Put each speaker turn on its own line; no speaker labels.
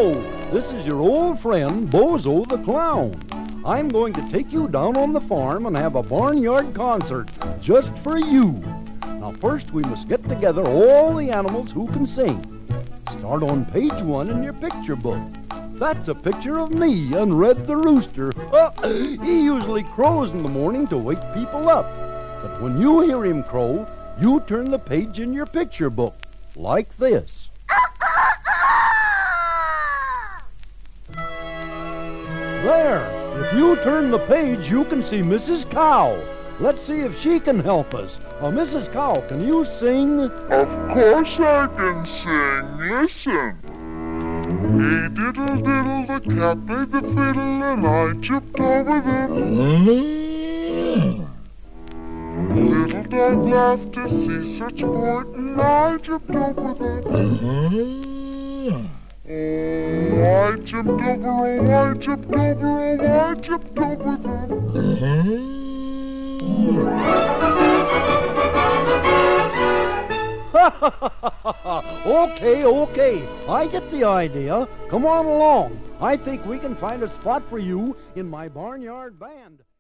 Hello, this is your old friend, Bozo the Clown. I'm going to take you down on the farm and have a barnyard concert just for you. Now first we must get together all the animals who can sing. Start on page 1 in your picture book. That's a picture of me and Red the Rooster. He usually crows in the morning to wake people up. But when you hear him crow, you turn the page in your picture book, like this. There! If you turn the page, you can see Mrs. Cow. Let's see if she can help us. Mrs. Cow, can you sing?
Of course I can sing. Listen. Hey diddle diddle, the cat played the fiddle and I jumped over them. Little dog laughed to see such sport and I jumped over them. Oh, I jumped over, oh, I jumped over, oh, I jumped over them.
Okay, I get the idea. Come on along. I think we can find a spot for you in my barnyard band.